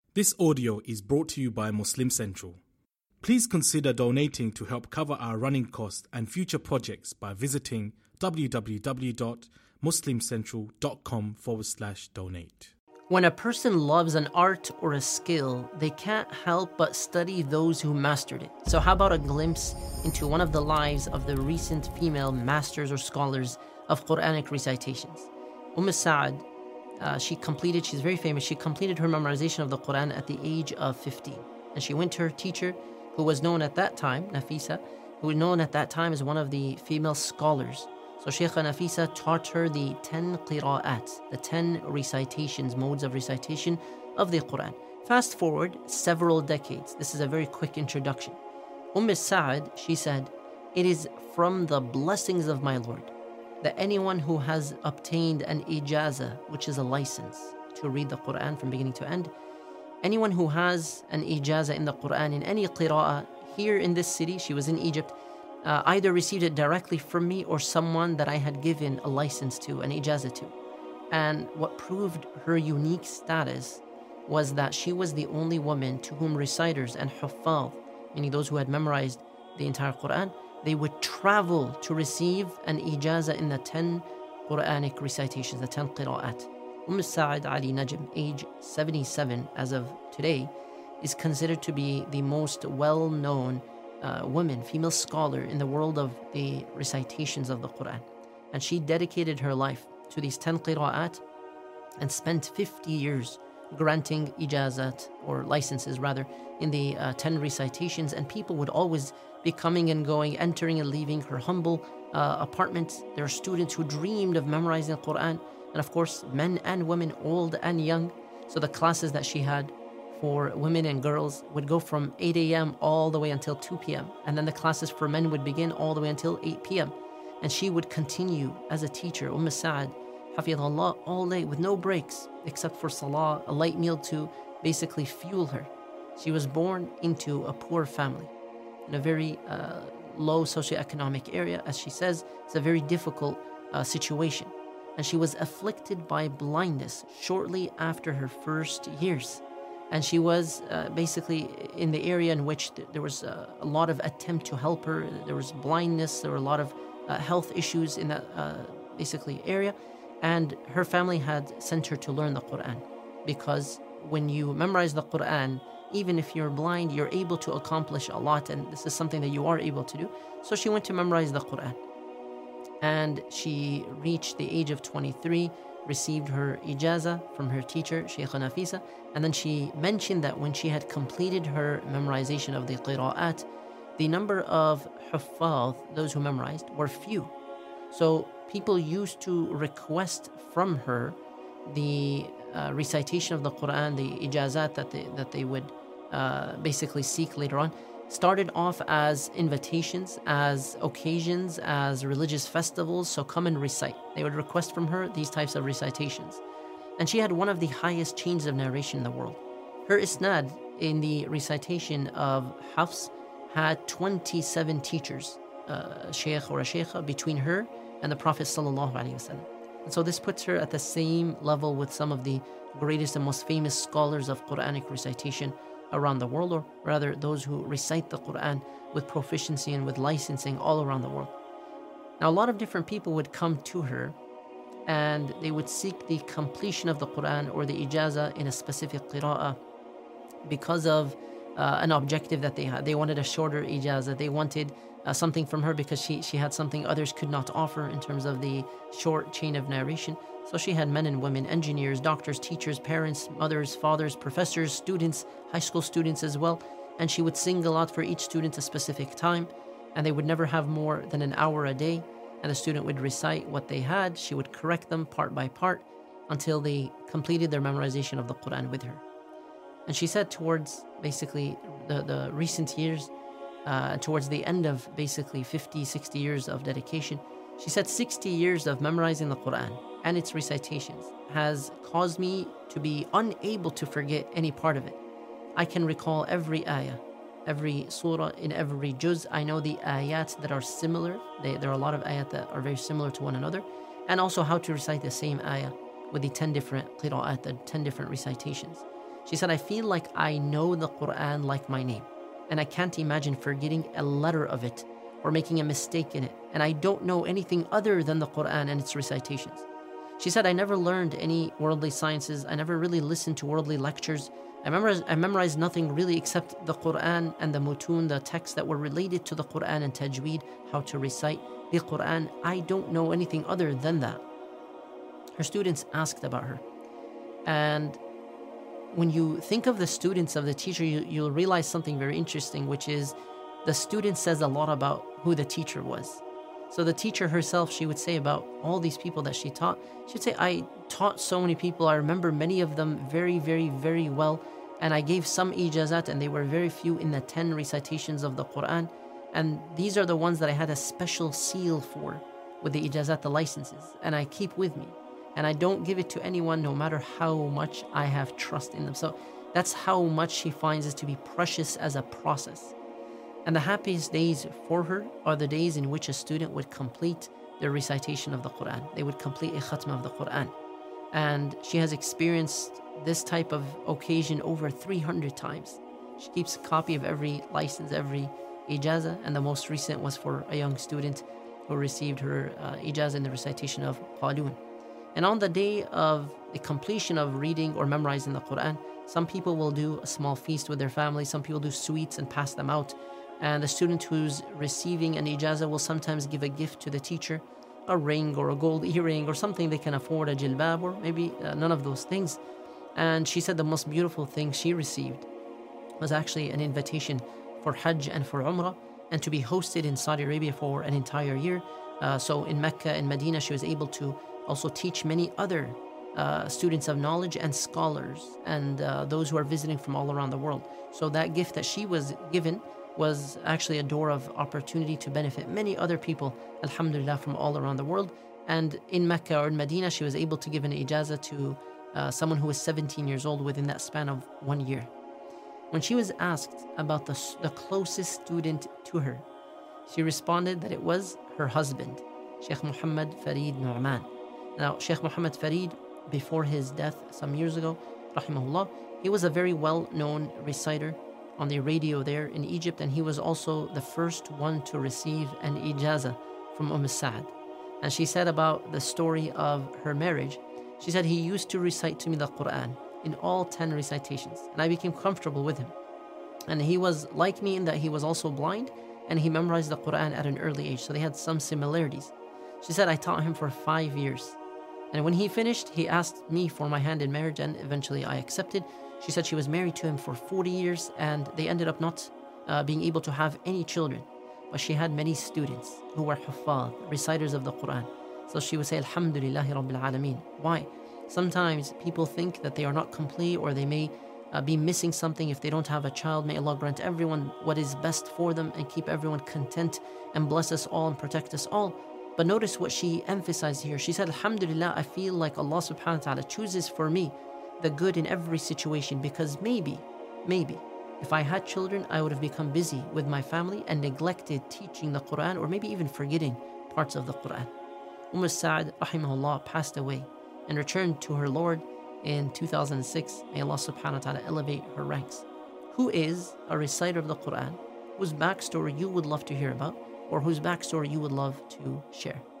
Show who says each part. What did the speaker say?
Speaker 1: This audio is brought to you by Muslim Central. Please consider donating to help cover our running costs and future projects by visiting www.muslimcentral.com/donate.
Speaker 2: When a person loves an art or a skill, they can't help but study those who mastered it. So how about a glimpse into one of the lives of the recent female masters or scholars of Quranic recitations? Sa'd, she's very famous, she completed her memorization of the Quran at the age of 15. And she went to her teacher, who was known at that time, Nafisa, who was known at that time as one of the female scholars. So Shaykha Nafisa taught her the 10 qira'at, the 10 recitations, modes of recitation of the Quran. Fast forward several decades. This is a very quick introduction. Sa'd, she said, "It is from the blessings of my Lord that anyone who has obtained an ijazah, which is a license to read the Quran from beginning to end, anyone who has an ijazah in the Quran in any qira'ah here in this city," she was in Egypt, either received it directly from me or someone that I had given a license to, an ijazah to. And what proved her unique status was that she was the only woman to whom reciters and huffaz, meaning those who had memorized the entire Quran, they would travel to receive an ijazah in the 10 Quranic recitations, the 10 qira'at. Sa'd Ali Najm, age 77 as of today, is considered to be the most well-known woman, female scholar in the world of the recitations of the Quran. And she dedicated her life to these 10 qira'at and spent 50 years granting ijazat, or licenses rather, in the 10 recitations, and people would always be coming and going, entering and leaving her humble apartment. There are students who dreamed of memorizing the Quran, and of course men and women, old and young. So the classes that she had for women and girls would go from 8 a.m. all the way until 2 p.m. And then the classes for men would begin all the way until 8 p.m. And she would continue as a teacher, Sa'd, Hafidhullah, all day with no breaks except for salah, a light meal to basically fuel her. She was born into a poor family in a very low socioeconomic area. As she says, it's a very difficult situation. And she was afflicted by blindness shortly after her first years. And she was basically in the area in which there was a lot of attempt to help her. There was blindness, there were a lot of health issues in that basically area. And her family had sent her to learn the Quran, because when you memorize the Quran, even if you're blind, you're able to accomplish a lot, and this is something that you are able to do. So she went to memorize the Quran. And she reached the age of 23, received her ijazah from her teacher, Shaykha Nafisa, and then she mentioned that when she had completed her memorization of the qira'at, the number of huffaz, those who memorized, were few. So people used to request from her the recitation of the Quran, the ijazat that they would basically seek later on, started off as invitations, as occasions, as religious festivals. So come and recite. They would request from her these types of recitations. And she had one of the highest chains of narration in the world. Her isnad in the recitation of Hafs had 27 teachers, a sheikh or a sheikha, between her and the Prophet sallallahu alaihi wasallam. And so this puts her at the same level with some of the greatest and most famous scholars of Quranic recitation around the world, or rather those who recite the Quran with proficiency and with licensing all around the world. Now, a lot of different people would come to her and they would seek the completion of the Quran or the ijazah in a specific qira'ah because of an objective that they had. They wanted a shorter ijazah. They wanted something from her because she had something others could not offer in terms of the short chain of narration. So she had men and women, engineers, doctors, teachers, parents, mothers, fathers, professors, students, high school students as well. And she would single out for each student a specific time, and they would never have more than an hour a day. And the student would recite what they had. She would correct them part by part until they completed their memorization of the Quran with her. And she said towards basically the recent years, towards the end of basically 50, 60 years of dedication, she said 60 years of memorizing the Quran and its recitations has caused me to be unable to forget any part of it. I can recall every ayah, every surah, in every juz. I know the ayat that are similar. There are a lot of ayat that are very similar to one another, and also how to recite the same ayah with the 10 different qira'at, the 10 different recitations. She said, I feel like I know the Quran like my name, and I can't imagine forgetting a letter of it or making a mistake in it, and I don't know anything other than the Quran and its recitations. She said, I never learned any worldly sciences. I never really listened to worldly lectures. I memorized nothing really except the Quran and the mutun, the texts that were related to the Quran and tajweed, how to recite the Quran. I don't know anything other than that. Her students asked about her. And when you think of the students of the teacher, you'll realize something very interesting, which is the student says a lot about who the teacher was. So the teacher herself, she would say about all these people that she taught, she'd say, I taught so many people. I remember many of them very, very, very well. And I gave some ijazat, and they were very few in the 10 recitations of the Quran. And these are the ones that I had a special seal for with the ijazat, the licenses. And I keep with me. And I don't give it to anyone, no matter how much I have trust in them. So that's how much she finds it to be precious as a process. And the happiest days for her are the days in which a student would complete their recitation of the Quran. They would complete a khatma of the Quran. And she has experienced this type of occasion over 300 times. She keeps a copy of every license, every ijazah, and the most recent was for a young student who received her ijazah in the recitation of Qalun. And on the day of the completion of reading or memorizing the Quran, some people will do a small feast with their family, some people do sweets and pass them out. And the student who's receiving an ijazah will sometimes give a gift to the teacher, a ring or a gold earring or something they can afford, a jilbab, or maybe none of those things. And she said the most beautiful thing she received was actually an invitation for Hajj and for Umrah, and to be hosted in Saudi Arabia for an entire year. So in Mecca and Medina, she was able to also teach many other students of knowledge and scholars and those who are visiting from all around the world. So that gift that she was given was actually a door of opportunity to benefit many other people, alhamdulillah, from all around the world. And in Mecca or in Medina, she was able to give an ijazah to someone who was 17 years old within that span of 1 year. When she was asked about the closest student to her, she responded that it was her husband, Sheikh Muhammad Farid Nu'man. Now, Sheikh Muhammad Farid, before his death some years ago, rahimahullah, he was a very well-known reciter on the radio there in Egypt, and he was also the first one to receive an ijazah from Sa'd. And she said about the story of her marriage, she said, he used to recite to me the Quran in all 10 recitations, and I became comfortable with him. And he was like me in that he was also blind, and he memorized the Quran at an early age, so they had some similarities. She said, I taught him for 5 years. And when he finished, he asked me for my hand in marriage, and eventually I accepted. She said she was married to him for 40 years, and they ended up not being able to have any children. But she had many students who were huffaz, reciters of the Quran. So she would say, Alhamdulillahi Rabbil Alameen. Why? Sometimes people think that they are not complete, or they may be missing something if they don't have a child. May Allah grant everyone what is best for them and keep everyone content and bless us all and protect us all. But notice what she emphasized here. She said, Alhamdulillah, I feel like Allah subhanahu wa ta'ala chooses for me the good in every situation, because maybe, if I had children, I would have become busy with my family and neglected teaching the Quran, or maybe even forgetting parts of the Quran. Sa'd, rahimahullah, passed away and returned to her Lord in 2006. May Allah subhanahu wa ta'ala elevate her ranks. Who is a reciter of the Quran whose backstory you would love to hear about, or whose backstory you would love to share?